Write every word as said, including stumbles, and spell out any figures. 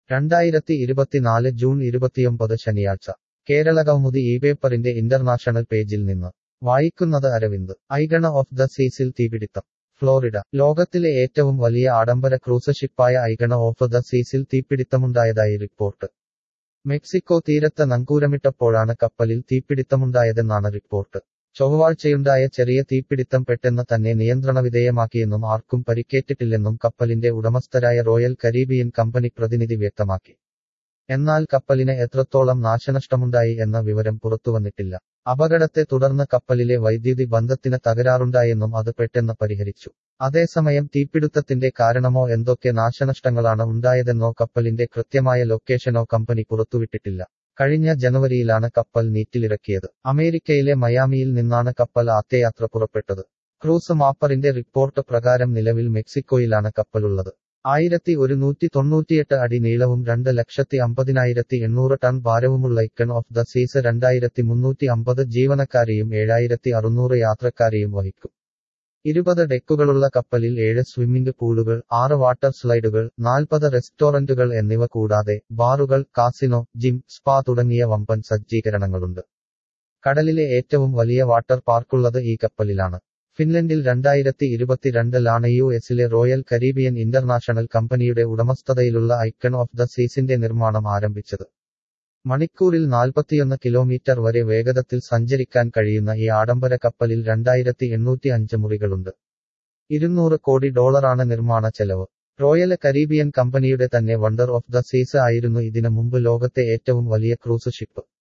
രണ്ടായിരത്തി ഇരുപത്തിനാല് ജൂൺ ഇരുപത്തിയൊമ്പത് ശനിയാഴ്ച കേരളകൗമുദി ഈ പേപ്പറിന്റെ ഇന്റർനാഷണൽ പേജിൽ നിന്ന് വായിക്കുന്നത് അരവിന്ദ് ഐഗണ ഓഫ് ദ സീസിൽ തീപിടിത്തം ഫ്ലോറിഡ ലോകത്തിലെ ഏറ്റവും വലിയ ആഡംബര ക്രൂസ് ഷിപ്പായ ഐഗണ ഓഫ് ദ സീസിൽ തീപിടിത്തമുണ്ടായതായി റിപ്പോർട്ട് മെക്സിക്കോ തീരത്ത് നങ്കൂരമിട്ടപ്പോഴാണ് കപ്പലിൽ തീപിടിത്തമുണ്ടായതെന്നാണ് റിപ്പോർട്ട് ചൊവ്വാഴ്ചയുണ്ടായ ചെറിയ തീപിടിത്തം പെട്ടെന്ന് തന്നെ നിയന്ത്രണവിധേയമാക്കിയെന്നും ആർക്കും പരിക്കേറ്റിട്ടില്ലെന്നും കപ്പലിന്റെ ഉടമസ്ഥരായ റോയൽ കരീബിയൻ കമ്പനി പ്രതിനിധി വ്യക്തമാക്കി എന്നാൽ കപ്പലിന് എത്രത്തോളം നാശനഷ്ടമുണ്ടായി എന്ന വിവരം പുറത്തുവന്നിട്ടില്ല അപകടത്തെ തുടർന്ന് കപ്പലിലെ വൈദ്യുതി ബന്ധത്തിന് തകരാറുണ്ടായെന്നും അത് പെട്ടെന്ന് പരിഹരിച്ചു അതേസമയം തീപിടുത്തത്തിന്റെ കാരണമോ എന്തൊക്കെ നാശനഷ്ടങ്ങളാണ് ഉണ്ടായതെന്നോ കപ്പലിന്റെ കൃത്യമായ ലൊക്കേഷനോ കമ്പനി പുറത്തുവിട്ടിട്ടില്ല കഴിഞ്ഞ ജനുവരിയിലാണ് കപ്പൽ നീറ്റിലിറക്കിയത് അമേരിക്കയിലെ മയാമിയിൽ നിന്നാണ് കപ്പൽ ആദ്യയാത്ര പുറപ്പെട്ടത് ക്രൂസ് മാപ്പറിന്റെ റിപ്പോർട്ട് പ്രകാരം നിലവിൽ മെക്സിക്കോയിലാണ് കപ്പലുള്ളത് ആയിരത്തി ഒരുന്നൂറ്റി തൊണ്ണൂറ്റിയെട്ട് അടി നീളവും രണ്ട് ലക്ഷത്തി അമ്പതിനായിരത്തി എണ്ണൂറ് ടൺ ഭാരവുമുള്ള ഐക്കൺ ഓഫ് ദ സീസ് രണ്ടായിരത്തി മുന്നൂറ്റി അമ്പത് ജീവനക്കാരെയും ഏഴായിരത്തി അറുന്നൂറ് യാത്രക്കാരെയും വഹിക്കും ഇരുപത് ഡെക്കുകളുള്ള കപ്പലിൽ ഏഴ് സ്വിമ്മിംഗ് പൂളുകൾ ആറ് വാട്ടർ സ്ലൈഡുകൾ നാൽപ്പത് റെസ്റ്റോറന്റുകൾ എന്നിവ കൂടാതെ ബാറുകൾ കാസിനോ ജിം സ്പാ തുടങ്ങിയ വമ്പൻ സജ്ജീകരണങ്ങളുണ്ട് കടലിലെ ഏറ്റവും വലിയ വാട്ടർ പാർക്കുള്ളത് ഈ കപ്പലിലാണ് ഫിൻലൻഡിൽ രണ്ടായിരത്തി ഇരുപത്തിരണ്ടിലാണ് യു എസിലെ റോയൽ കരീബിയൻ ഇന്റർനാഷണൽ കമ്പനിയുടെ ഉടമസ്ഥതയിലുള്ള ഐക്കൺ ഓഫ് ദ സീസിന്റെ നിർമ്മാണം ആരംഭിച്ചത് മണിക്കൂറിൽ നാൽപ്പത്തിയൊന്ന് കിലോമീറ്റർ വരെ വേഗതത്തിൽ സഞ്ചരിക്കാൻ കഴിയുന്ന ഈ ആഡംബര കപ്പലിൽ രണ്ടായിരത്തി എണ്ണൂറ്റി അഞ്ച് മുറികളുണ്ട് ഇരുന്നൂറ് കോടി ഡോളറാണ് നിർമ്മാണ ചെലവ് റോയൽ കരീബിയൻ കമ്പനിയുടെ തന്നെ വണ്ടർ ഓഫ് ദ സീസ് ആയിരുന്നു ഇതിനു മുമ്പ് ലോകത്തെ ഏറ്റവും വലിയ ക്രൂസ് ഷിപ്പ്